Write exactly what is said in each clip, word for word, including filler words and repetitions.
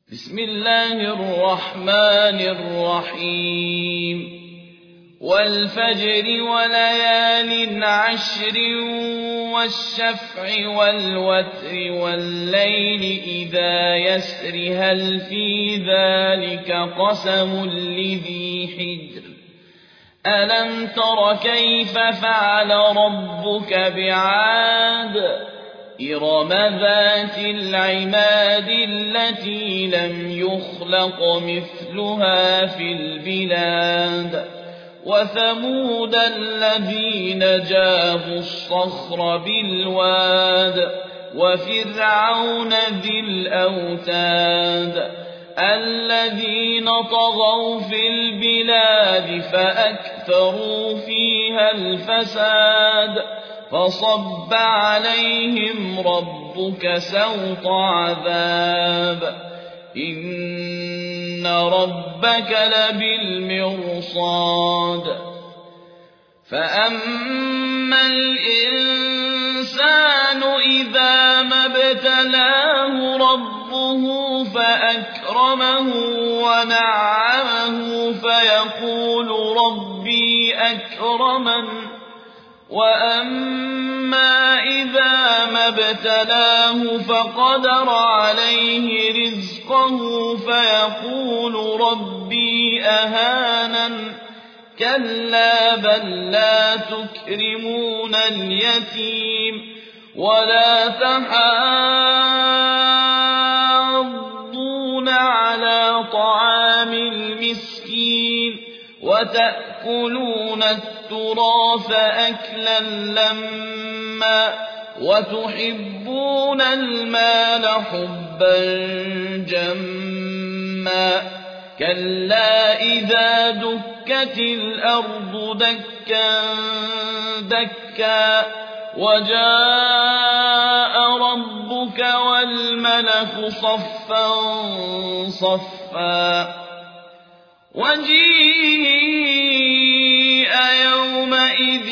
بسم الله الرحمن الرحيم والفجر وليال عشر والشفع والوتر والليل إذا يسر هل في ذلك قسم لذي حجر ألم تر كيف فعل ربك بعاد إرم ذات العماد التي لم يخلق مثلها في البلاد وثمود الذين جابوا الصخر بالواد وفرعون ذي الأوتاد الذين طغوا في البلاد فأكثروا فيها الفساد فصب عليهم ربك سوط عذاب إن ربك لبالمرصاد فأما الإنسان إذا ما ابتلاه ربه فأكرمه ونعمه فيقول ربي أكرمن وأما إذا ما ابتلاه فقدر عليه رزقه فيقول ربي أهانن كلا بل لا تكرمون اليتيم ولا تحاضون على طعام المسكين وتأكلون التراث أكلا لما وتحبون المال حبا جما كلا إذا دكت الأرض دكا دكا وجاء ربك والملك صفا صفا وجيء يومئذ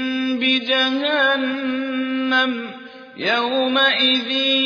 بجهنم يومئذ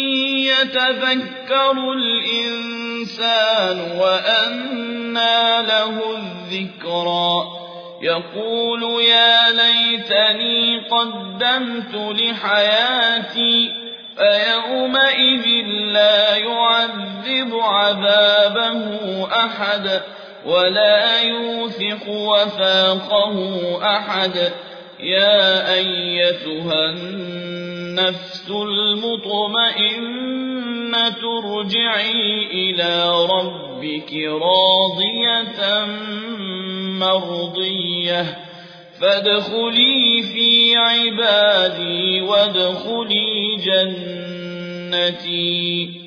يتذكر الإنسان وأنى له الذكرى يقول يا ليتني قدمت لحياتي فيومئذ لا يعذب عذابه أحد ولا يوثق وثاقه أحد يا أيتها النفس المطمئنة ارجعي إلى ربك راضية مرضية فادخلي في عبادي وادخلي جنتي